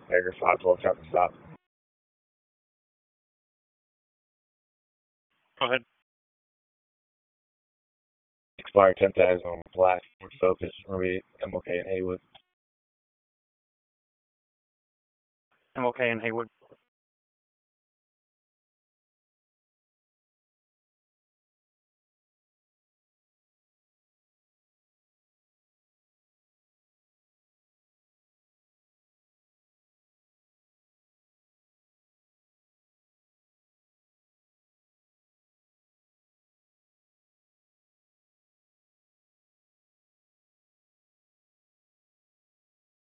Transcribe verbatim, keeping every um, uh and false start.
Tiger five twelve, traffic stop. Go ahead. Expired ten thousand on Black Ford Focus, Ruby, M O K in Haywood. I'm okay in Haywood.